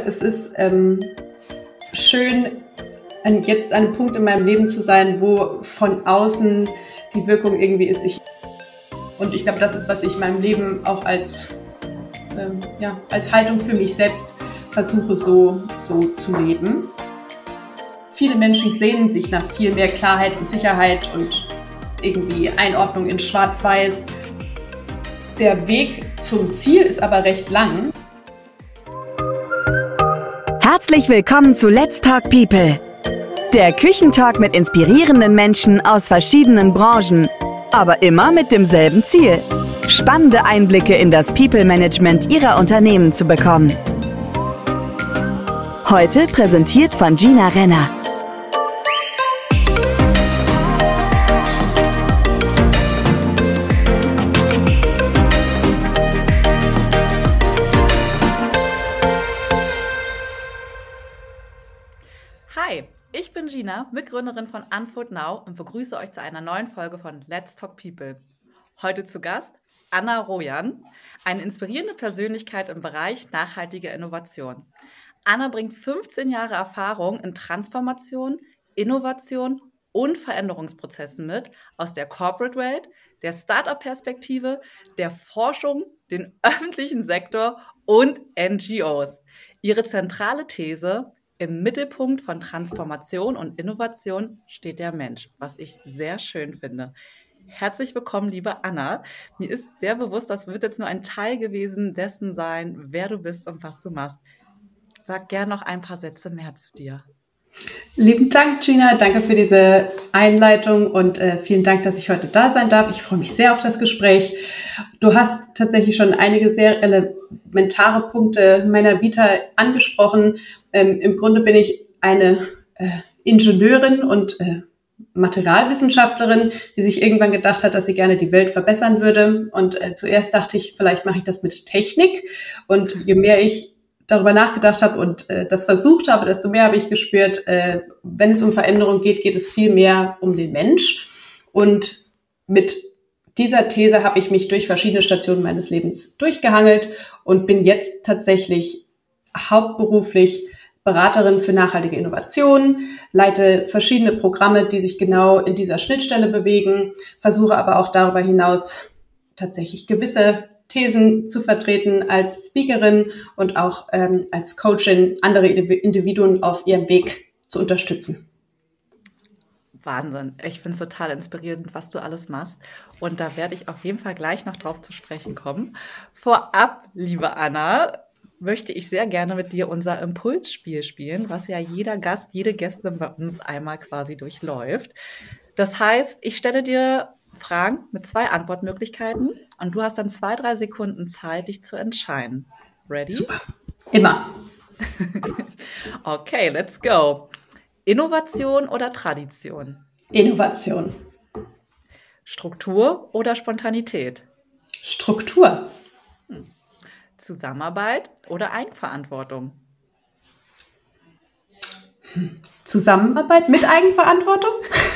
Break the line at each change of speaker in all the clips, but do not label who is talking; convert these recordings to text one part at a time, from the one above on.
Es ist schön, jetzt an einem Punkt in meinem Leben zu sein, wo von außen die Wirkung irgendwie ist. Und ich glaube, das ist, was ich in meinem Leben auch als Haltung für mich selbst versuche, so zu leben. Viele Menschen sehnen sich nach viel mehr Klarheit und Sicherheit und irgendwie Einordnung in Schwarz-Weiß. Der Weg zum Ziel ist aber recht lang.
Herzlich willkommen zu Let's Talk People. Der Küchentalk mit inspirierenden Menschen aus verschiedenen Branchen, aber immer mit demselben Ziel: spannende Einblicke in das People-Management Ihrer Unternehmen zu bekommen. Heute präsentiert von Gina Renner.
Hi, ich bin Gina, Mitgründerin von Unfold Now und begrüße euch zu einer neuen Folge von Let's Talk People. Heute zu Gast Anna Rojan, eine inspirierende Persönlichkeit im Bereich nachhaltige Innovation. Anna bringt 15 Jahre Erfahrung in Transformation, Innovation und Veränderungsprozessen mit aus der Corporate-Welt, der Startup-Perspektive, der Forschung, den öffentlichen Sektor und NGOs. Ihre zentrale These: im Mittelpunkt von Transformation und Innovation steht der Mensch, was ich sehr schön finde. Herzlich willkommen, liebe Anna. Mir ist sehr bewusst, das wird jetzt nur ein Teil gewesen dessen sein, wer du bist und was du machst. Sag gern noch ein paar Sätze mehr zu dir.
Lieben Dank, Gina. Danke für diese Einleitung und vielen Dank, dass ich heute da sein darf. Ich freue mich sehr auf das Gespräch. Du hast tatsächlich schon einige sehr elementare Punkte meiner Vita angesprochen. Im Grunde bin ich eine Ingenieurin und Materialwissenschaftlerin, die sich irgendwann gedacht hat, dass sie gerne die Welt verbessern würde. Und zuerst dachte ich, vielleicht mache ich das mit Technik. Und je mehr ich darüber nachgedacht habe und das versucht habe, desto mehr habe ich gespürt, wenn es um Veränderung geht, geht es viel mehr um den Mensch. Und mit dieser These habe ich mich durch verschiedene Stationen meines Lebens durchgehangelt und bin jetzt tatsächlich hauptberuflich Beraterin für nachhaltige Innovation, leite verschiedene Programme, die sich genau in dieser Schnittstelle bewegen, versuche aber auch darüber hinaus tatsächlich gewisse Thesen zu vertreten als Speakerin und auch als Coachin, andere Individuen auf ihrem Weg zu unterstützen.
Wahnsinn. Ich finde es total inspirierend, was du alles machst. Und da werde ich auf jeden Fall gleich noch drauf zu sprechen kommen. Vorab, liebe Anna, möchte ich sehr gerne mit dir unser Impulsspiel spielen, was ja jeder Gast, jede Gästin bei uns einmal quasi durchläuft. Das heißt, ich stelle dir Fragen mit 2 Antwortmöglichkeiten und du hast dann 2-3 Sekunden Zeit, dich zu entscheiden. Ready?
Super. Immer.
Okay, let's go. Innovation oder Tradition?
Innovation.
Struktur oder Spontanität?
Struktur.
Zusammenarbeit oder Eigenverantwortung?
Zusammenarbeit mit Eigenverantwortung?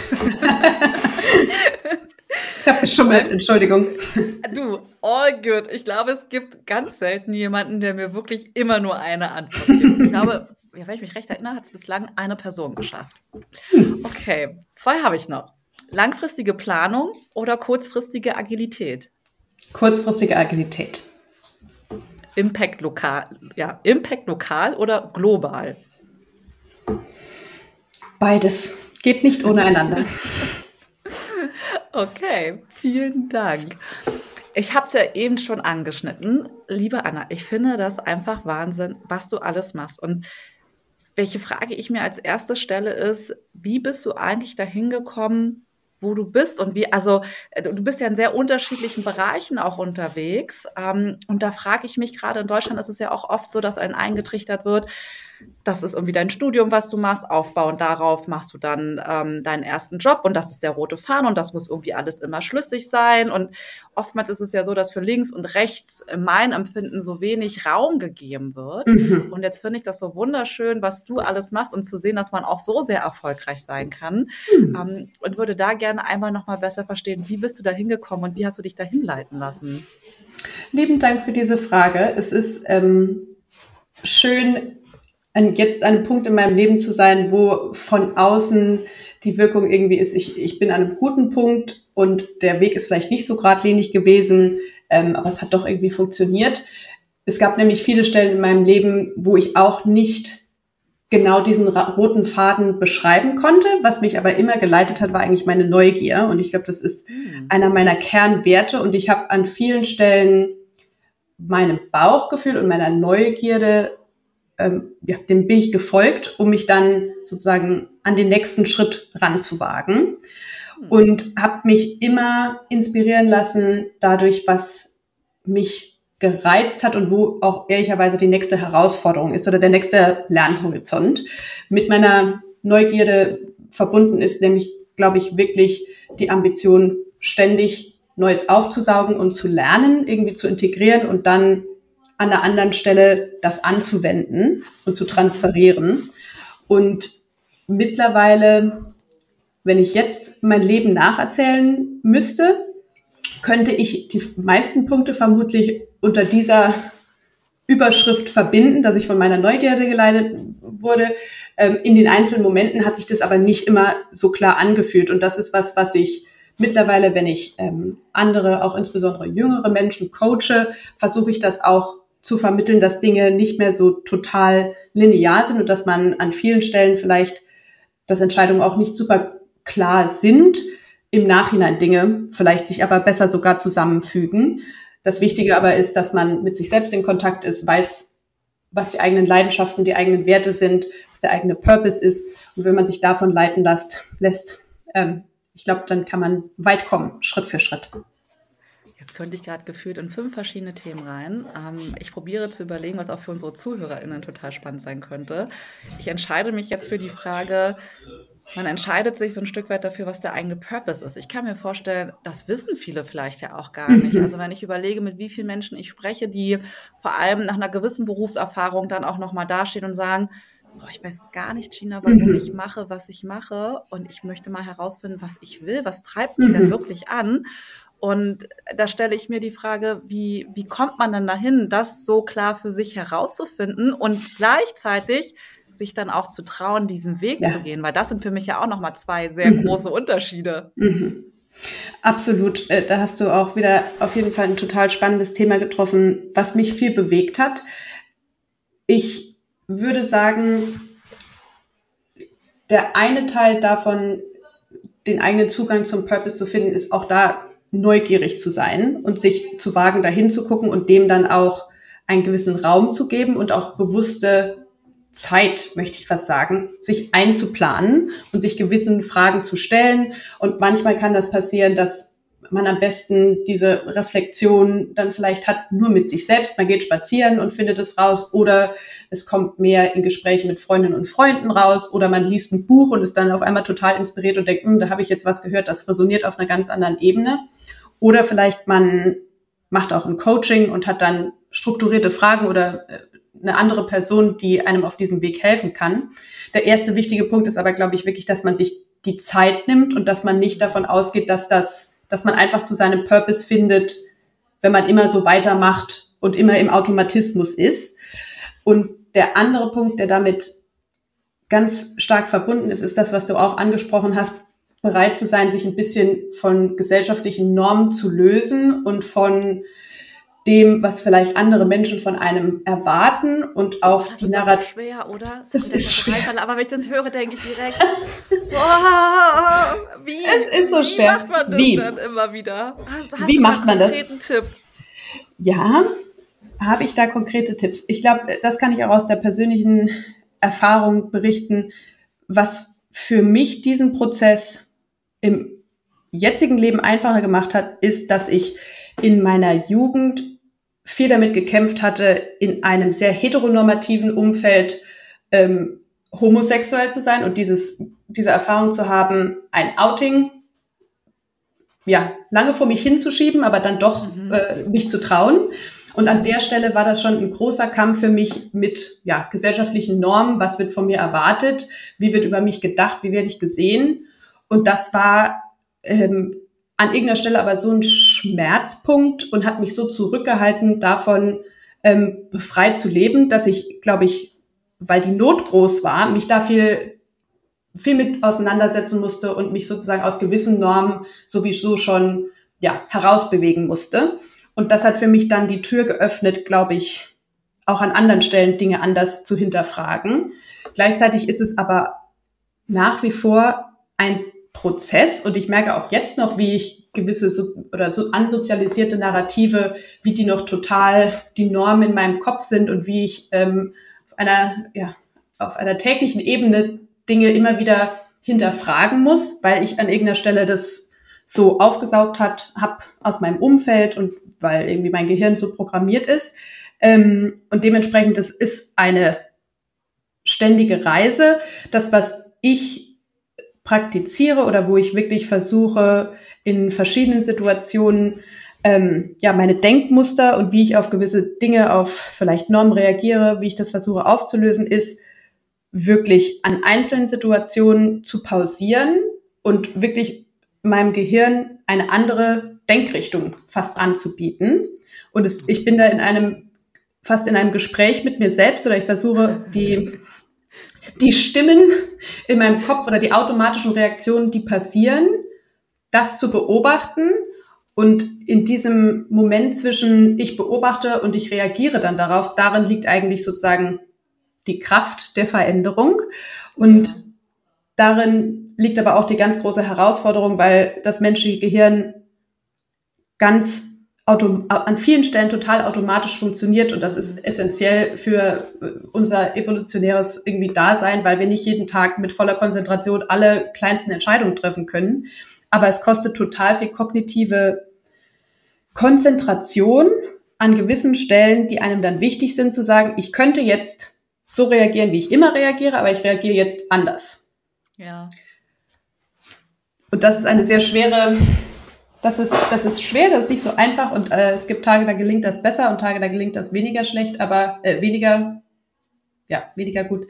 Ich habe geschummelt, Entschuldigung.
Du, all good. Ich glaube, es gibt ganz selten jemanden, der mir wirklich immer nur eine Antwort gibt. Ich glaube, wenn ich mich recht erinnere, hat es bislang eine Person geschafft. Okay, 2 habe ich noch. Langfristige Planung oder kurzfristige Agilität?
Kurzfristige Agilität.
Impact lokal oder global?
Beides. Geht nicht ohne einander.
Okay, vielen Dank. Ich habe es ja eben schon angeschnitten. Liebe Anna, ich finde das einfach Wahnsinn, was du alles machst. Und welche Frage ich mir als erstes stelle ist, wie bist du eigentlich dahin gekommen, wo du bist und wie, also du bist ja in sehr unterschiedlichen Bereichen auch unterwegs. Und da frage ich mich, gerade in Deutschland ist es ja auch oft so, dass einem eingetrichtert wird, das ist irgendwie dein Studium, was du machst, aufbauend darauf machst du dann deinen ersten Job und das ist der rote Faden und das muss irgendwie alles immer schlüssig sein. Und oftmals ist es ja so, dass für links und rechts in meinem Empfinden so wenig Raum gegeben wird.
Mhm.
Und jetzt finde ich das so wunderschön, was du alles machst und zu sehen, dass man auch so sehr erfolgreich sein kann. Und würde da gerne einmal noch mal besser verstehen, wie bist du da hingekommen und wie hast du dich da hinleiten lassen?
Lieben Dank für diese Frage. Es ist schön, jetzt an einem Punkt in meinem Leben zu sein, wo von außen die Wirkung irgendwie ist, ich bin an einem guten Punkt und der Weg ist vielleicht nicht so geradlinig gewesen, aber es hat doch irgendwie funktioniert. Es gab nämlich viele Stellen in meinem Leben, wo ich auch nicht genau diesen roten Faden beschreiben konnte. Was mich aber immer geleitet hat, war eigentlich meine Neugier. Und ich glaube, das ist einer meiner Kernwerte. Und ich habe an vielen Stellen meinem Bauchgefühl und meiner Neugierde, dem bin ich gefolgt, um mich dann sozusagen an den nächsten Schritt ranzuwagen. Und habe mich immer inspirieren lassen dadurch, was mich gereizt hat und wo auch ehrlicherweise die nächste Herausforderung ist oder der nächste Lernhorizont. Mit meiner Neugierde verbunden ist nämlich, glaube ich, wirklich die Ambition, ständig Neues aufzusaugen und zu lernen, irgendwie zu integrieren und dann an einer anderen Stelle das anzuwenden und zu transferieren. Und mittlerweile, wenn ich jetzt mein Leben nacherzählen müsste, könnte ich die meisten Punkte vermutlich unter dieser Überschrift verbinden, dass ich von meiner Neugierde geleitet wurde. In den einzelnen Momenten hat sich das aber nicht immer so klar angefühlt. Und das ist was ich mittlerweile, wenn ich andere, auch insbesondere jüngere Menschen coache, versuche ich das auch zu vermitteln, dass Dinge nicht mehr so total linear sind und dass man an vielen Stellen vielleicht, dass Entscheidungen auch nicht super klar sind, im Nachhinein Dinge vielleicht sich aber besser sogar zusammenfügen. Das Wichtige aber ist, dass man mit sich selbst in Kontakt ist, weiß, was die eigenen Leidenschaften, die eigenen Werte sind, was der eigene Purpose ist. Und wenn man sich davon leiten lässt, ich glaube, dann kann man weit kommen, Schritt für Schritt.
Jetzt könnte ich gerade gefühlt in 5 verschiedene Themen rein. Ich probiere zu überlegen, was auch für unsere ZuhörerInnen total spannend sein könnte. Ich entscheide mich jetzt für die Frage, man entscheidet sich so ein Stück weit dafür, was der eigene Purpose ist. Ich kann mir vorstellen, das wissen viele vielleicht ja auch gar nicht. Also wenn ich überlege, mit wie vielen Menschen ich spreche, die vor allem nach einer gewissen Berufserfahrung dann auch nochmal dastehen und sagen, ich weiß gar nicht, Gina, warum ich mache, was ich mache. Und ich möchte mal herausfinden, was ich will. Was treibt mich denn wirklich an? Und da stelle ich mir die Frage, wie kommt man denn dahin, das so klar für sich herauszufinden und gleichzeitig sich dann auch zu trauen, diesen Weg zu gehen? Weil das sind für mich ja auch nochmal 2 sehr große Unterschiede.
Absolut. Da hast du auch wieder auf jeden Fall ein total spannendes Thema getroffen, was mich viel bewegt hat. Ich würde sagen, der eine Teil davon, den eigenen Zugang zum Purpose zu finden, ist auch da neugierig zu sein und sich zu wagen, dahin zu gucken und dem dann auch einen gewissen Raum zu geben und auch bewusste Zeit, möchte ich fast sagen, sich einzuplanen und sich gewissen Fragen zu stellen. Und manchmal kann das passieren, dass man am besten diese Reflexion dann vielleicht hat nur mit sich selbst. Man geht spazieren und findet es raus, oder es kommt mehr in Gesprächen mit Freundinnen und Freunden raus, oder man liest ein Buch und ist dann auf einmal total inspiriert und denkt, da habe ich jetzt was gehört, das resoniert auf einer ganz anderen Ebene. Oder vielleicht man macht auch ein Coaching und hat dann strukturierte Fragen oder eine andere Person, die einem auf diesem Weg helfen kann. Der erste wichtige Punkt ist aber, glaube ich, wirklich, dass man sich die Zeit nimmt und dass man nicht davon ausgeht, dass man einfach zu seinem Purpose findet, wenn man immer so weitermacht und immer im Automatismus ist. Und der andere Punkt, der damit ganz stark verbunden ist, ist das, was du auch angesprochen hast, bereit zu sein, sich ein bisschen von gesellschaftlichen Normen zu lösen und von dem, was vielleicht andere Menschen von einem erwarten und auch
das
die
ist
Narrative.
So schwer, oder?
Das ist schwer.
Aber wenn ich das höre, denke ich direkt, wie?
Es ist so schwer.
Wie macht man das dann immer wieder? Hast
wie
du
macht man das?
Einen konkreten Tipp?
Ja, habe ich da konkrete Tipps? Ich glaube, das kann ich auch aus der persönlichen Erfahrung berichten. Was für mich diesen Prozess im jetzigen Leben einfacher gemacht hat, ist, dass ich in meiner Jugend viel damit gekämpft hatte, in einem sehr heteronormativen Umfeld homosexuell zu sein und diese Erfahrung zu haben, ein Outing lange vor mich hinzuschieben, aber dann doch mich zu trauen. Und an der Stelle war das schon ein großer Kampf für mich mit gesellschaftlichen Normen. Was wird von mir erwartet? Wie wird über mich gedacht? Wie werde ich gesehen? Und das war an irgendeiner Stelle aber so ein Schmerzpunkt und hat mich so zurückgehalten, davon befreit zu leben, dass ich, glaube ich, weil die Not groß war, mich da viel mit auseinandersetzen musste und mich sozusagen aus gewissen Normen sowieso schon herausbewegen musste. Und das hat für mich dann die Tür geöffnet, glaube ich, auch an anderen Stellen Dinge anders zu hinterfragen. Gleichzeitig ist es aber nach wie vor ein Prozess und ich merke auch jetzt noch, wie ich gewisse ansozialisierte Narrative, wie die noch total die Norm in meinem Kopf sind und wie ich auf einer täglichen Ebene Dinge immer wieder hinterfragen muss, weil ich an irgendeiner Stelle das so aufgesaugt habe aus meinem Umfeld und weil irgendwie mein Gehirn so programmiert ist. Und dementsprechend, das ist eine ständige Reise. Das, was ich praktiziere oder wo ich wirklich versuche, in verschiedenen Situationen meine Denkmuster und wie ich auf gewisse Dinge, auf vielleicht Normen reagiere, wie ich das versuche aufzulösen, ist wirklich an einzelnen Situationen zu pausieren und wirklich meinem Gehirn eine andere Denkrichtung fast anzubieten. Und ich bin da fast in einem Gespräch mit mir selbst oder ich versuche die Stimmen in meinem Kopf oder die automatischen Reaktionen, die passieren, das zu beobachten. Und in diesem Moment zwischen ich beobachte und ich reagiere dann darauf, darin liegt eigentlich sozusagen die Kraft der Veränderung. Und darin liegt aber auch die ganz große Herausforderung, weil das menschliche Gehirn an vielen Stellen total automatisch funktioniert. Und das ist essentiell für unser evolutionäres irgendwie Dasein, weil wir nicht jeden Tag mit voller Konzentration alle kleinsten Entscheidungen treffen können. Aber es kostet total viel kognitive Konzentration an gewissen Stellen, die einem dann wichtig sind, zu sagen, ich könnte jetzt so reagieren, wie ich immer reagiere, aber ich reagiere jetzt anders.
Ja.
Und das ist eine sehr schwere, das ist schwer, das ist nicht so einfach und es gibt Tage, da gelingt das besser und Tage, da gelingt das weniger schlecht, aber weniger gut.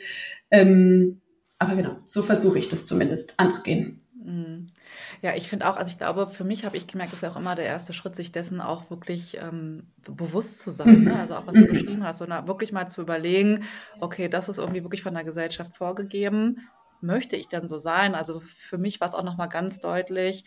Aber genau, so versuche ich das zumindest anzugehen.
Ja, ich finde auch, also ich glaube, für mich habe ich gemerkt, das ist ja auch immer der erste Schritt, sich dessen auch wirklich bewusst zu sein. Ne? Also auch, was du beschrieben hast, und wirklich mal zu überlegen, okay, das ist irgendwie wirklich von der Gesellschaft vorgegeben. Möchte ich dann so sein? Also für mich war es auch nochmal ganz deutlich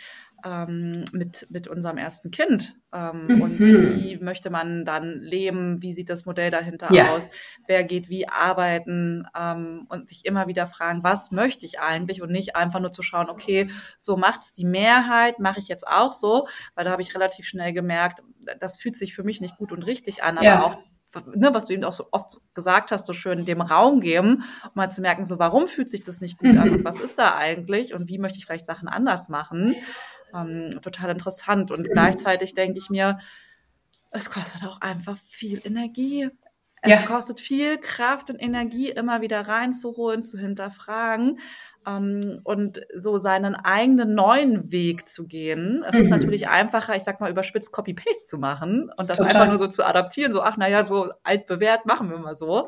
mit unserem ersten Kind. Und wie möchte man dann leben? Wie sieht das Modell dahinter aus? Wer geht wie arbeiten? Und sich immer wieder fragen, was möchte ich eigentlich? Und nicht einfach nur zu schauen, okay, so macht's die Mehrheit, mache ich jetzt auch so. Weil da habe ich relativ schnell gemerkt, das fühlt sich für mich nicht gut und richtig an, aber auch was du eben auch so oft gesagt hast, so schön dem Raum geben, um mal zu merken, so warum fühlt sich das nicht gut an und was ist da eigentlich und wie möchte ich vielleicht Sachen anders machen. Total interessant. Und gleichzeitig denke ich mir, es kostet auch einfach viel Energie. Es kostet viel Kraft und Energie, immer wieder reinzuholen, zu hinterfragen und so seinen eigenen neuen Weg zu gehen. Es ist natürlich einfacher, ich sag mal, überspitzt Copy-Paste zu machen und das einfach nur so zu adaptieren, so, so altbewährt, machen wir mal so.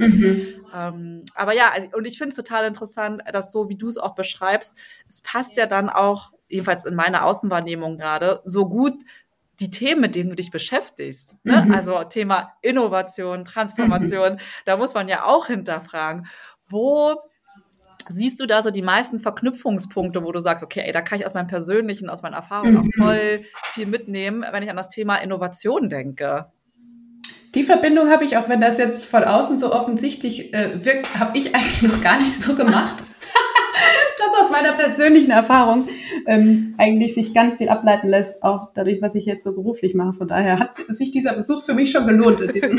Aber ja, und ich finde es total interessant, dass so, wie du es auch beschreibst, es passt ja dann auch, jedenfalls in meiner Außenwahrnehmung gerade, so gut die Themen, mit denen du dich beschäftigst. Ne? Also Thema Innovation, Transformation, da muss man ja auch hinterfragen. Wo siehst du da so die meisten Verknüpfungspunkte, wo du sagst, okay, da kann ich aus meinem Persönlichen, aus meinen Erfahrungen auch voll viel mitnehmen, wenn ich an das Thema Innovation denke?
Die Verbindung habe ich, auch wenn das jetzt von außen so offensichtlich wirkt, habe ich eigentlich noch gar nicht so gemacht. Das aus meiner persönlichen Erfahrung eigentlich sich ganz viel ableiten lässt, auch dadurch, was ich jetzt so beruflich mache. Von daher hat sich dieser Besuch für mich schon gelohnt.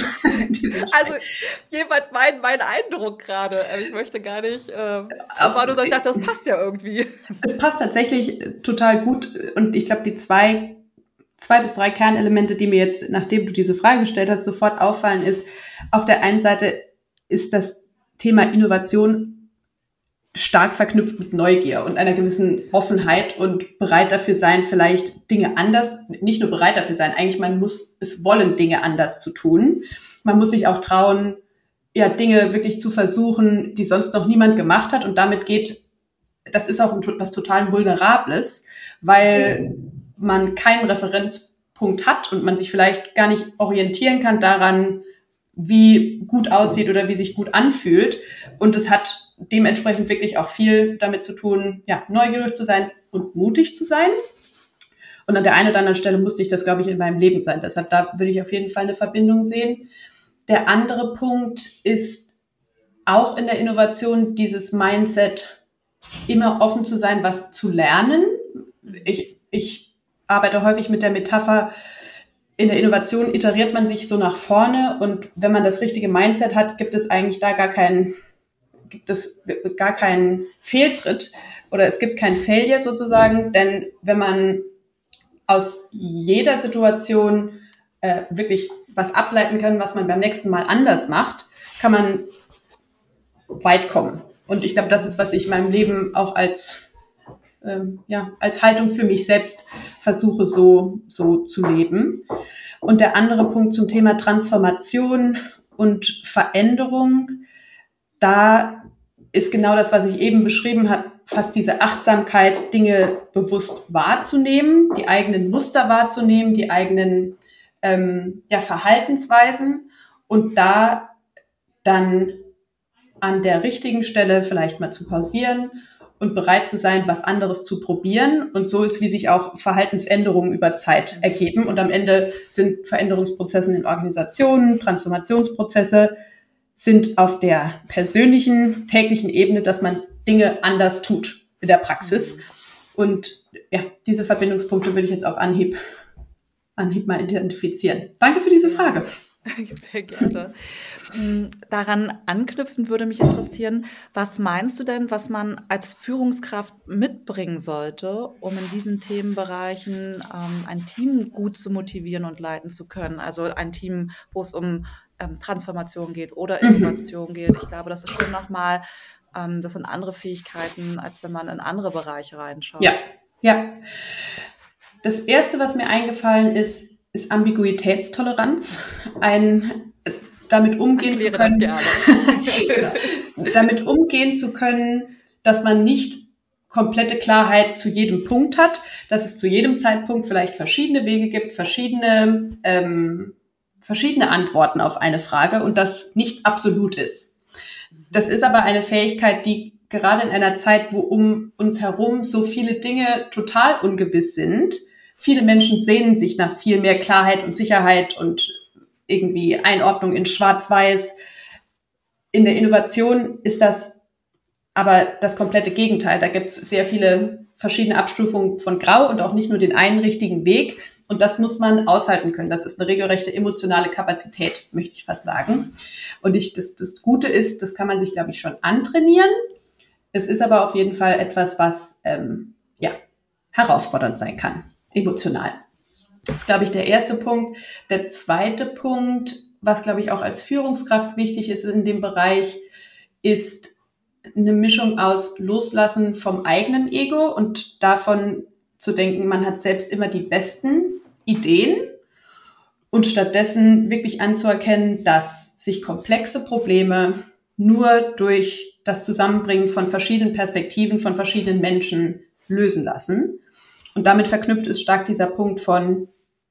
Also jedenfalls mein Eindruck gerade. Ich möchte gar nicht, aber ich dachte, das passt ja irgendwie.
Es passt tatsächlich total gut und ich glaube, die zwei bis drei Kernelemente, die mir jetzt, nachdem du diese Frage gestellt hast, sofort auffallen, ist, auf der einen Seite ist das Thema Innovation stark verknüpft mit Neugier und einer gewissen Offenheit und bereit dafür sein, vielleicht Dinge anders, nicht nur bereit dafür sein, eigentlich man muss es wollen, Dinge anders zu tun. Man muss sich auch trauen, Dinge wirklich zu versuchen, die sonst noch niemand gemacht hat und damit das ist auch was total Vulnerables, weil man keinen Referenzpunkt hat und man sich vielleicht gar nicht orientieren kann daran, wie gut aussieht oder wie sich gut anfühlt. Und es hat dementsprechend wirklich auch viel damit zu tun, ja, neugierig zu sein und mutig zu sein. Und an der einen oder anderen Stelle musste ich das, glaube ich, in meinem Leben sein. Deshalb da würde ich auf jeden Fall eine Verbindung sehen. Der andere Punkt ist auch in der Innovation dieses Mindset, immer offen zu sein, was zu lernen. Ich arbeite häufig mit der Metapher, in der Innovation iteriert man sich so nach vorne und wenn man das richtige Mindset hat, gibt es eigentlich da gar keinen Fehltritt oder es gibt kein Failure sozusagen, denn wenn man aus jeder Situation wirklich was ableiten kann, was man beim nächsten Mal anders macht, kann man weit kommen. Und ich glaube, das ist, was ich in meinem Leben auch als Haltung für mich selbst versuche, so zu leben. Und der andere Punkt zum Thema Transformation und Veränderung, da ist genau das, was ich eben beschrieben habe, fast diese Achtsamkeit, Dinge bewusst wahrzunehmen, die eigenen Muster wahrzunehmen, die eigenen Verhaltensweisen und da dann an der richtigen Stelle vielleicht mal zu pausieren und bereit zu sein, was anderes zu probieren. Und so ist, wie sich auch Verhaltensänderungen über Zeit ergeben. Und am Ende sind Veränderungsprozesse in Organisationen, Transformationsprozesse, sind auf der persönlichen, täglichen Ebene, dass man Dinge anders tut in der Praxis. Und ja, diese Verbindungspunkte würde ich jetzt auf Anhieb mal identifizieren. Danke für diese Frage.
Sehr gerne. Daran anknüpfend würde mich interessieren, was meinst du denn, was man als Führungskraft mitbringen sollte, um in diesen Themenbereichen ein Team gut zu motivieren und leiten zu können? Also ein Team, wo es um Transformation geht oder Innovation geht. Ich glaube, das ist schon nochmal, das sind andere Fähigkeiten, als wenn man in andere Bereiche reinschaut.
Ja. Das Erste, was mir eingefallen ist Ambiguitätstoleranz, damit umgehen zu können, damit umgehen zu können, dass man nicht komplette Klarheit zu jedem Punkt hat, dass es zu jedem Zeitpunkt vielleicht verschiedene Wege gibt, verschiedene Antworten auf eine Frage und dass nichts absolut ist. Das ist aber eine Fähigkeit, die gerade in einer Zeit, wo um uns herum so viele Dinge total ungewiss sind, viele Menschen sehnen sich nach viel mehr Klarheit und Sicherheit und irgendwie Einordnung in Schwarz-Weiß. In der Innovation ist das aber das komplette Gegenteil. Da gibt es sehr viele verschiedene Abstufungen von Grau und auch nicht nur den einen richtigen Weg. Und das muss man aushalten können. Das ist eine regelrechte emotionale Kapazität, möchte ich fast sagen. Und das Gute ist, das kann man sich, glaube ich, schon antrainieren. Es ist aber auf jeden Fall etwas, was herausfordernd sein kann. Emotional. Das ist, glaube ich, der erste Punkt. Der zweite Punkt, was, glaube ich, auch als Führungskraft wichtig ist in dem Bereich, ist eine Mischung aus Loslassen vom eigenen Ego und davon zu denken, man hat selbst immer die besten Ideen und stattdessen wirklich anzuerkennen, dass sich komplexe Probleme nur durch das Zusammenbringen von verschiedenen Perspektiven, von verschiedenen Menschen lösen lassen. Und damit verknüpft ist stark dieser Punkt von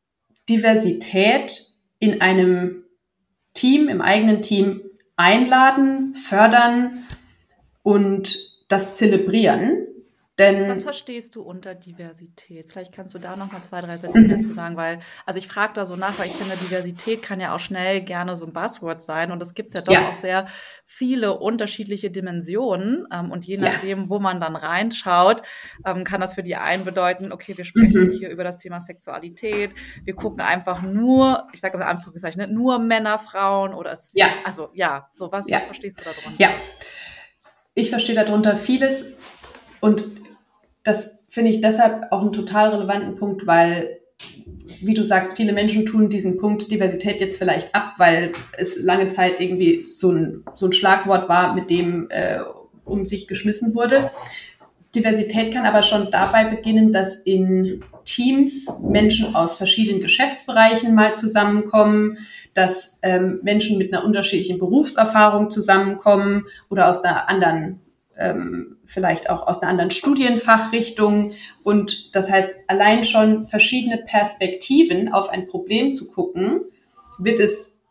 Diversität in einem Team, im eigenen Team einladen, fördern und das zelebrieren. Denn
was verstehst du unter Diversität? Vielleicht kannst du da noch mal 2, 3 Sätze dazu sagen, weil, also ich frage da so nach, weil ich finde, Diversität kann ja auch schnell gerne so ein Buzzword sein und es gibt ja doch auch sehr viele unterschiedliche Dimensionen und je nachdem, wo man dann reinschaut, kann das für die einen bedeuten, okay, wir sprechen hier über das Thema Sexualität, wir gucken einfach nur, ich sage in Anführungszeichen, nur Männer, Frauen oder es ist, was verstehst du darunter?
Ja, ich verstehe darunter vieles und das finde ich deshalb auch einen total relevanten Punkt, weil, wie du sagst, viele Menschen tun diesen Punkt Diversität jetzt vielleicht ab, weil es lange Zeit irgendwie so ein Schlagwort war, mit dem um sich geschmissen wurde. Diversität kann aber schon dabei beginnen, dass in Teams Menschen aus verschiedenen Geschäftsbereichen mal zusammenkommen, dass Menschen mit einer unterschiedlichen Berufserfahrung zusammenkommen oder aus einer anderen vielleicht auch aus einer anderen Studienfachrichtung. Und das heißt, allein schon verschiedene Perspektiven auf ein Problem zu gucken, wird es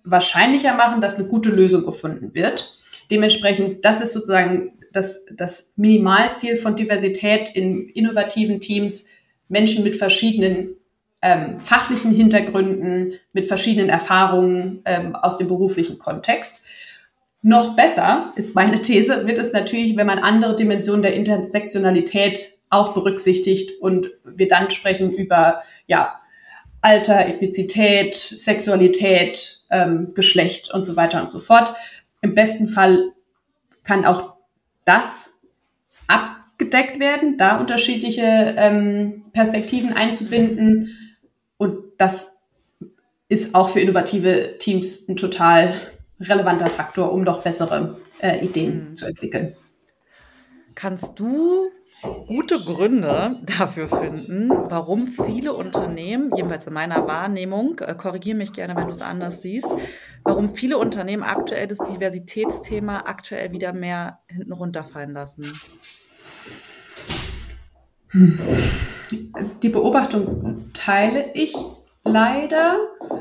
wahrscheinlicher machen, dass eine gute Lösung gefunden wird. Dementsprechend, das ist sozusagen das Minimalziel von Diversität in innovativen Teams, Menschen mit verschiedenen fachlichen Hintergründen, mit verschiedenen Erfahrungen aus dem beruflichen Kontext. Noch besser, ist meine These, wird es natürlich, wenn man andere Dimensionen der Intersektionalität auch berücksichtigt und wir dann sprechen über Alter, Ethnizität, Sexualität, Geschlecht und so weiter und so fort. Im besten Fall kann auch das abgedeckt werden, da unterschiedliche Perspektiven einzubinden. Und das ist auch für innovative Teams ein total relevanter Faktor, um doch bessere Ideen zu entwickeln.
Kannst du gute Gründe dafür finden, warum viele Unternehmen, jedenfalls in meiner Wahrnehmung, korrigiere mich gerne, wenn du es anders siehst, warum viele Unternehmen aktuell das Diversitätsthema aktuell wieder mehr hinten runterfallen lassen?
Die Beobachtung teile ich leider.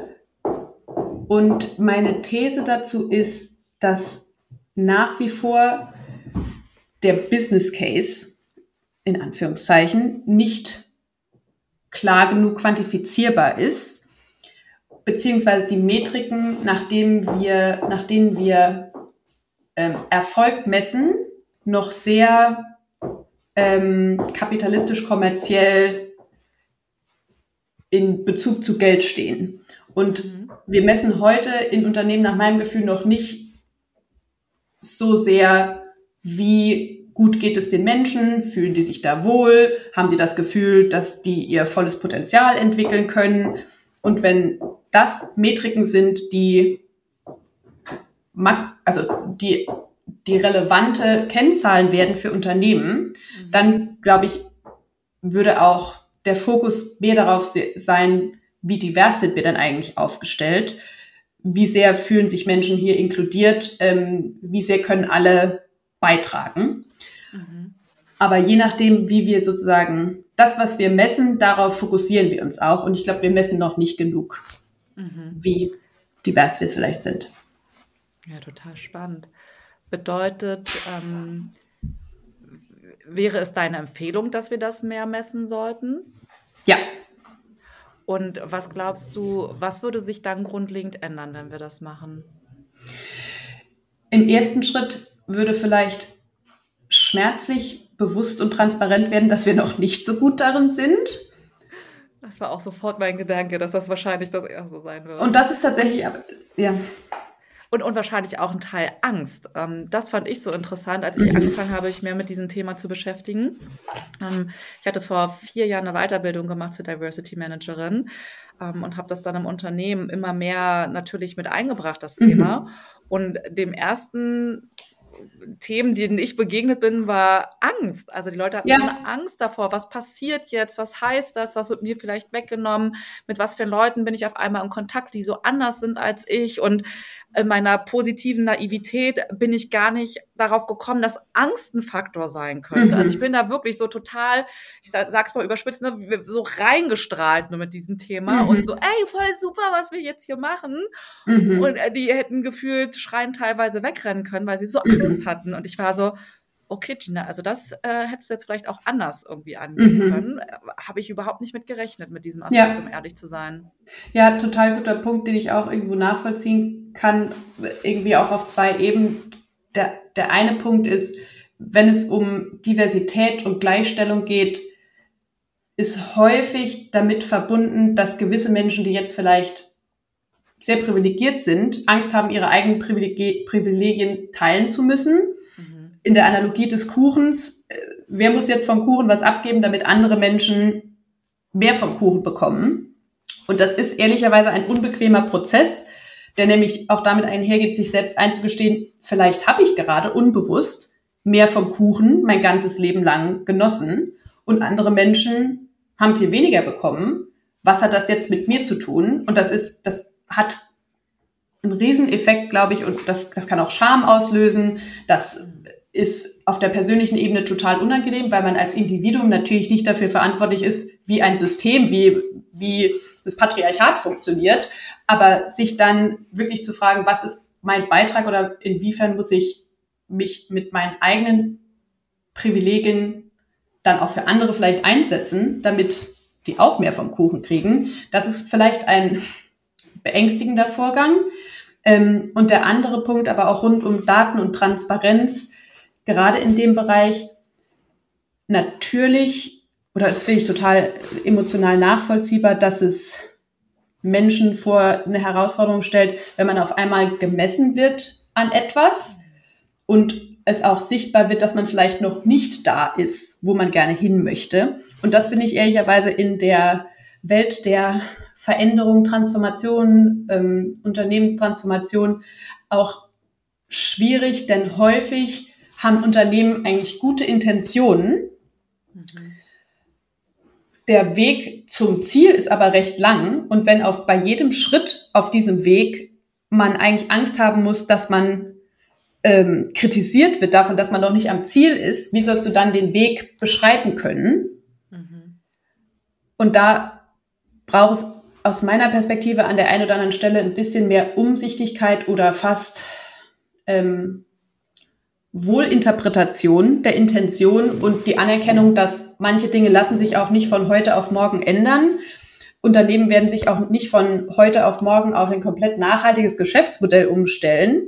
Und meine These dazu ist, dass nach wie vor der Business Case, in Anführungszeichen, nicht klar genug quantifizierbar ist, beziehungsweise die Metriken, nach denen wir Erfolg messen, noch sehr kapitalistisch-kommerziell in Bezug zu Geld stehen. Und wir messen heute in Unternehmen nach meinem Gefühl noch nicht so sehr, wie gut geht es den Menschen, fühlen die sich da wohl, haben die das Gefühl, dass die ihr volles Potenzial entwickeln können. Und wenn das Metriken sind, die relevante Kennzahlen werden für Unternehmen, dann, glaube ich, würde auch der Fokus mehr darauf sein, wie divers sind wir denn eigentlich aufgestellt, wie sehr fühlen sich Menschen hier inkludiert, wie sehr können alle beitragen. Aber je nachdem, wie wir sozusagen das, was wir messen, darauf fokussieren wir uns auch. Und ich glaube, wir messen noch nicht genug, wie divers wir vielleicht sind.
Ja, total spannend. Bedeutet, wäre es deine Empfehlung, dass wir das mehr messen sollten?
Ja.
Und was glaubst du, was würde sich dann grundlegend ändern, wenn wir das machen?
Im ersten Schritt würde vielleicht schmerzlich bewusst und transparent werden, dass wir noch nicht so gut darin sind.
Das war auch sofort mein Gedanke, dass das wahrscheinlich das Erste sein wird.
Und das ist tatsächlich, ja.
Und wahrscheinlich auch ein Teil Angst. Das fand ich so interessant, als ich angefangen habe, mich mehr mit diesem Thema zu beschäftigen. Ich hatte vor 4 Jahren eine Weiterbildung gemacht zur Diversity Managerin und habe das dann im Unternehmen immer mehr natürlich mit eingebracht, das Thema. Und dem ersten Themen, denen ich begegnet bin, war Angst. Also die Leute hatten so eine Angst davor, was passiert jetzt, was heißt das, was wird mir vielleicht weggenommen, mit was für Leuten bin ich auf einmal in Kontakt, die so anders sind als ich, und in meiner positiven Naivität bin ich gar nicht darauf gekommen, dass Angst ein Faktor sein könnte. Also ich bin da wirklich so total, ich sag's mal überspitzt, ne, so reingestrahlt nur mit diesem Thema und so, ey, voll super, was wir jetzt hier machen. Und die hätten gefühlt schreien teilweise wegrennen können, weil sie so Angst hatten. Und ich war so, okay, Gina, also das hättest du jetzt vielleicht auch anders irgendwie angehen können. Habe ich überhaupt nicht mit gerechnet, mit diesem Aspekt, um ehrlich zu sein.
Ja, total guter Punkt, den ich auch irgendwo nachvollziehen kann, irgendwie auch auf 2 Ebenen. Der eine Punkt ist, wenn es um Diversität und Gleichstellung geht, ist häufig damit verbunden, dass gewisse Menschen, die jetzt vielleicht sehr privilegiert sind, Angst haben, ihre eigenen Privilegien teilen zu müssen. In der Analogie des Kuchens, wer muss jetzt vom Kuchen was abgeben, damit andere Menschen mehr vom Kuchen bekommen? Und das ist ehrlicherweise ein unbequemer Prozess, der nämlich auch damit einhergeht, sich selbst einzugestehen, vielleicht habe ich gerade unbewusst mehr vom Kuchen mein ganzes Leben lang genossen und andere Menschen haben viel weniger bekommen. Was hat das jetzt mit mir zu tun? Und das hat einen Rieseneffekt, glaube ich, und das kann auch Scham auslösen. Das ist auf der persönlichen Ebene total unangenehm, weil man als Individuum natürlich nicht dafür verantwortlich ist, wie ein System, wie das Patriarchat funktioniert, aber sich dann wirklich zu fragen, was ist mein Beitrag oder inwiefern muss ich mich mit meinen eigenen Privilegien dann auch für andere vielleicht einsetzen, damit die auch mehr vom Kuchen kriegen. Das ist vielleicht ein beängstigender Vorgang. Und der andere Punkt, aber auch rund um Daten und Transparenz, gerade in dem Bereich, natürlich, oder das finde ich total emotional nachvollziehbar, dass es Menschen vor eine Herausforderung stellt, wenn man auf einmal gemessen wird an etwas und es auch sichtbar wird, dass man vielleicht noch nicht da ist, wo man gerne hin möchte. Und das finde ich ehrlicherweise in der Welt der Veränderung, Transformation, Unternehmenstransformation auch schwierig, denn häufig haben Unternehmen eigentlich gute Intentionen. Der Weg zum Ziel ist aber recht lang und wenn bei jedem Schritt auf diesem Weg man eigentlich Angst haben muss, dass man kritisiert wird davon, dass man noch nicht am Ziel ist, wie sollst du dann den Weg beschreiten können? Und da braucht es aus meiner Perspektive an der einen oder anderen Stelle ein bisschen mehr Umsichtigkeit oder fast Wohlinterpretation der Intention und die Anerkennung, dass manche Dinge lassen sich auch nicht von heute auf morgen ändern. Unternehmen werden sich auch nicht von heute auf morgen auf ein komplett nachhaltiges Geschäftsmodell umstellen.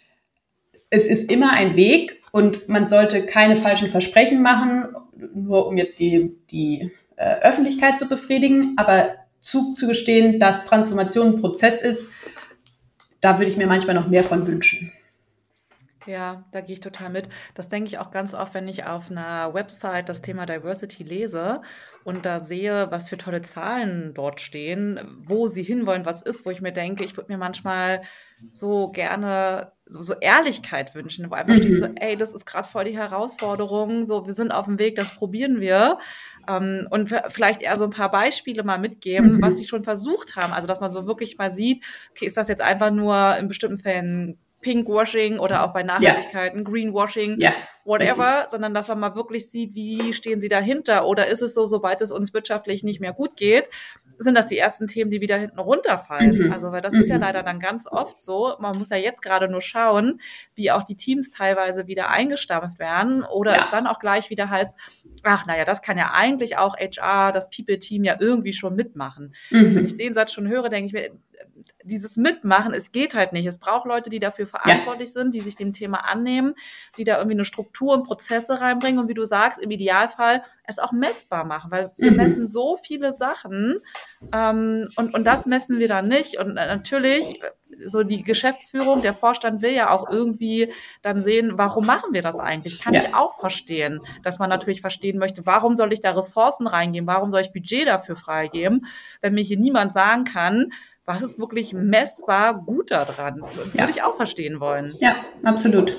Es ist immer ein Weg und man sollte keine falschen Versprechen machen, nur um jetzt die Öffentlichkeit zu befriedigen, aber zugestehen, dass Transformation ein Prozess ist, da würde ich mir manchmal noch mehr von wünschen.
Ja, da gehe ich total mit. Das denke ich auch ganz oft, wenn ich auf einer Website das Thema Diversity lese und da sehe, was für tolle Zahlen dort stehen, wo sie hinwollen, was ist, wo ich mir denke, ich würde mir manchmal so gerne so Ehrlichkeit wünschen, wo einfach steht so, ey, das ist gerade voll die Herausforderung, so, wir sind auf dem Weg, das probieren wir. Und vielleicht eher so ein paar Beispiele mal mitgeben, was sie schon versucht haben. Also, dass man so wirklich mal sieht, okay, ist das jetzt einfach nur in bestimmten Fällen Pinkwashing oder auch bei Nachhaltigkeiten, Greenwashing, whatever, richtig, sondern dass man mal wirklich sieht, wie stehen sie dahinter oder ist es so, sobald es uns wirtschaftlich nicht mehr gut geht, sind das die ersten Themen, die wieder hinten runterfallen. Also, weil das ist ja leider dann ganz oft so, man muss ja jetzt gerade nur schauen, wie auch die Teams teilweise wieder eingestampft werden oder es dann auch gleich wieder heißt, ach, naja, das kann ja eigentlich auch HR, das People-Team ja irgendwie schon mitmachen. Wenn ich den Satz schon höre, denke ich mir, dieses Mitmachen, es geht halt nicht. Es braucht Leute, die dafür verantwortlich sind, die sich dem Thema annehmen, die da irgendwie eine Struktur und Prozesse reinbringen und wie du sagst, im Idealfall es auch messbar machen, weil wir messen so viele Sachen und das messen wir dann nicht. Und natürlich, so die Geschäftsführung, der Vorstand will ja auch irgendwie dann sehen, warum machen wir das eigentlich? Kann ich auch verstehen, dass man natürlich verstehen möchte, warum soll ich da Ressourcen reingeben? Warum soll ich Budget dafür freigeben, wenn mir hier niemand sagen kann, was ist wirklich messbar gut daran? Würde ich auch verstehen wollen.
Ja, absolut.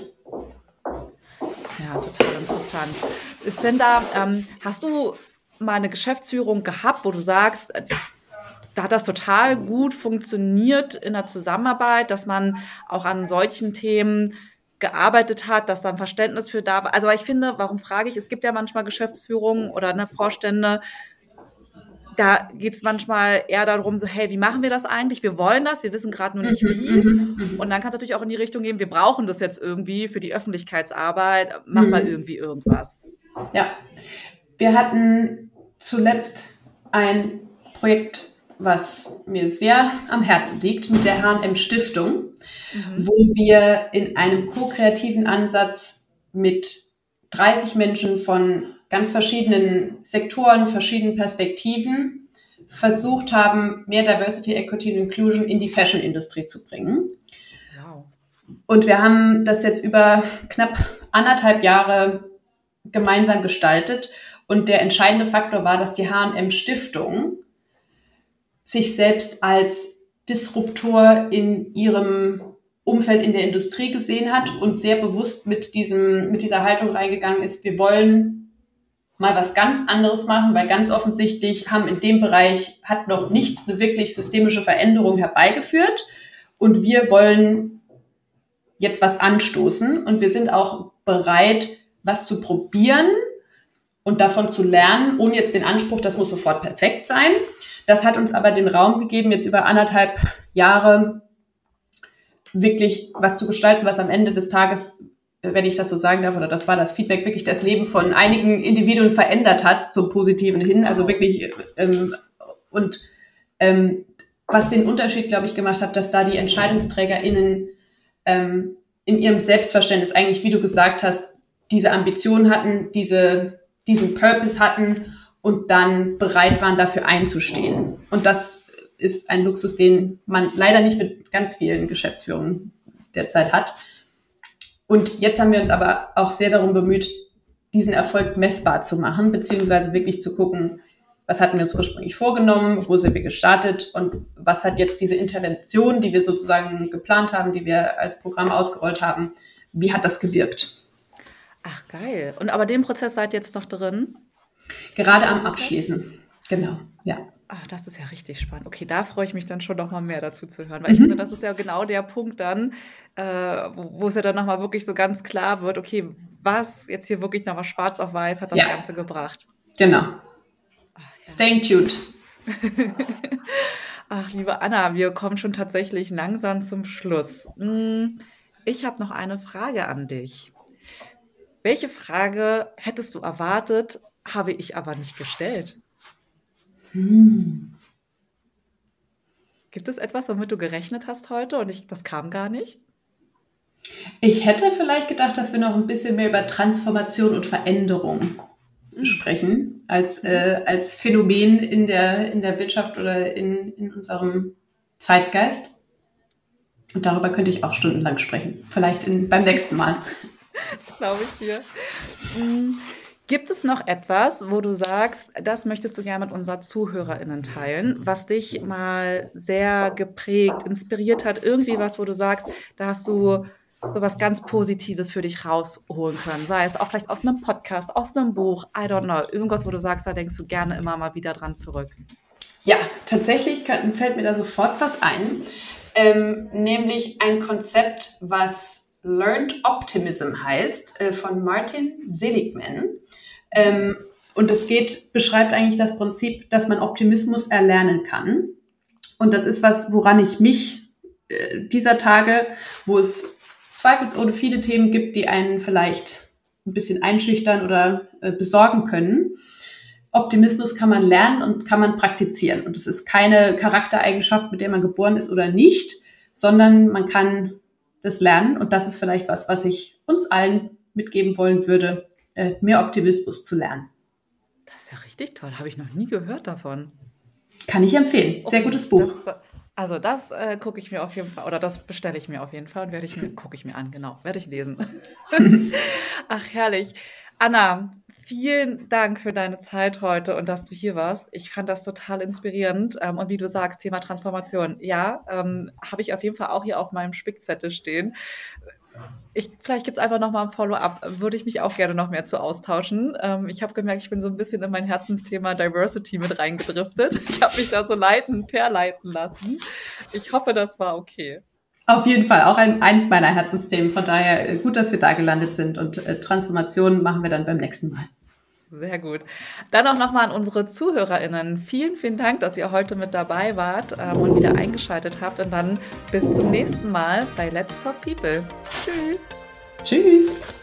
Ja, total interessant. Ist denn da, hast du mal eine Geschäftsführung gehabt, wo du sagst, da hat das total gut funktioniert in der Zusammenarbeit, dass man auch an solchen Themen gearbeitet hat, dass da ein Verständnis für da war? Also ich finde, warum frage ich, es gibt ja manchmal Geschäftsführungen oder Vorstände, da geht es manchmal eher darum, so, hey, wie machen wir das eigentlich? Wir wollen das, wir wissen gerade nur nicht wie. Und dann kann es natürlich auch in die Richtung gehen, wir brauchen das jetzt irgendwie für die Öffentlichkeitsarbeit, mach mal irgendwie irgendwas.
Ja, wir hatten zuletzt ein Projekt, was mir sehr am Herzen liegt, mit der H&M Stiftung, wo wir in einem ko-kreativen Ansatz mit 30 Menschen von ganz verschiedenen Sektoren, verschiedenen Perspektiven versucht haben, mehr Diversity, Equity und Inclusion in die Fashion-Industrie zu bringen. Wow. Und wir haben das jetzt über knapp 1,5 Jahre gemeinsam gestaltet. Und der entscheidende Faktor war, dass die H&M Stiftung sich selbst als Disruptor in ihrem Umfeld in der Industrie gesehen hat und sehr bewusst mit dieser Haltung reingegangen ist, wir wollen mal was ganz anderes machen, weil ganz offensichtlich hat noch nichts eine wirklich systemische Veränderung herbeigeführt und wir wollen jetzt was anstoßen und wir sind auch bereit, was zu probieren und davon zu lernen, ohne jetzt den Anspruch, das muss sofort perfekt sein, Das hat uns aber den Raum gegeben, jetzt über 1,5 Jahre wirklich was zu gestalten, was am Ende des Tages, wenn ich das so sagen darf, oder das war das Feedback, wirklich das Leben von einigen Individuen verändert hat zum Positiven hin. Also wirklich, was den Unterschied, glaube ich, gemacht hat, dass da die EntscheidungsträgerInnen in ihrem Selbstverständnis eigentlich, wie du gesagt hast, diese Ambition hatten, diesen Purpose hatten und dann bereit waren, dafür einzustehen. Und das ist ein Luxus, den man leider nicht mit ganz vielen Geschäftsführungen derzeit hat. Und jetzt haben wir uns aber auch sehr darum bemüht, diesen Erfolg messbar zu machen, beziehungsweise wirklich zu gucken, was hatten wir uns ursprünglich vorgenommen, wo sind wir gestartet und was hat jetzt diese Intervention, die wir sozusagen geplant haben, die wir als Programm ausgerollt haben, wie hat das gewirkt?
Ach, geil. Und aber den Prozess seid ihr jetzt noch drin?
Gerade am Abschließen, genau, ja.
Ach, das ist ja richtig spannend. Okay, da freue ich mich dann schon noch mal mehr dazu zu hören, weil ich finde, das ist ja genau der Punkt dann, wo es ja dann noch mal wirklich so ganz klar wird, okay, was jetzt hier wirklich noch mal schwarz auf weiß hat das Ganze gebracht.
Genau. Staying tuned.
Ach, liebe Anna, wir kommen schon tatsächlich langsam zum Schluss. Ich habe noch eine Frage an dich. Welche Frage hättest du erwartet, habe ich aber nicht gestellt? Gibt es etwas, womit du gerechnet hast heute und das kam gar nicht?
Ich hätte vielleicht gedacht, dass wir noch ein bisschen mehr über Transformation und Veränderung sprechen, als Phänomen in der Wirtschaft oder in unserem Zeitgeist. Und darüber könnte ich auch stundenlang sprechen. Vielleicht beim nächsten Mal.
Das glaube ich dir. Gibt es noch etwas, wo du sagst, das möchtest du gerne mit unseren ZuhörerInnen teilen, was dich mal sehr geprägt, inspiriert hat? Irgendwie was, wo du sagst, da hast du so was ganz Positives für dich rausholen können. Sei es auch vielleicht aus einem Podcast, aus einem Buch, I don't know. Irgendwas, wo du sagst, da denkst du gerne immer mal wieder dran zurück.
Ja, tatsächlich fällt mir da sofort was ein. Nämlich ein Konzept, was Learned Optimism heißt, von Martin Seligman. Und es beschreibt eigentlich das Prinzip, dass man Optimismus erlernen kann. Und das ist was, woran ich mich dieser Tage, wo es zweifelsohne viele Themen gibt, die einen vielleicht ein bisschen einschüchtern oder besorgen können. Optimismus kann man lernen und kann man praktizieren. Und es ist keine Charaktereigenschaft, mit der man geboren ist oder nicht, sondern man kann das lernen. Und das ist vielleicht was ich uns allen mitgeben wollen würde, mehr Optimismus zu lernen.
Das ist ja richtig toll. Habe ich noch nie gehört davon.
Kann ich empfehlen. Sehr gutes Buch.
Das gucke ich mir auf jeden Fall, oder das bestelle ich mir auf jeden Fall und gucke ich mir an, genau, werde ich lesen. Ach, herrlich. Anna, vielen Dank für deine Zeit heute und dass du hier warst. Ich fand das total inspirierend. Und wie du sagst, Thema Transformation. Ja, habe ich auf jeden Fall auch hier auf meinem Spickzettel stehen. Vielleicht gibt es einfach nochmal ein Follow-up. Würde ich mich auch gerne noch mehr zu austauschen. Ich habe gemerkt, ich bin so ein bisschen in mein Herzensthema Diversity mit reingedriftet. Ich habe mich da so verleiten lassen. Ich hoffe, das war okay.
Auf jeden Fall, auch eins meiner Herzensthemen. Von daher gut, dass wir da gelandet sind. Und Transformation machen wir dann beim nächsten Mal.
Sehr gut. Dann auch nochmal an unsere ZuhörerInnen. Vielen, vielen Dank, dass ihr heute mit dabei wart und wieder eingeschaltet habt. Und dann bis zum nächsten Mal bei Let's Talk People. Tschüss.
Tschüss.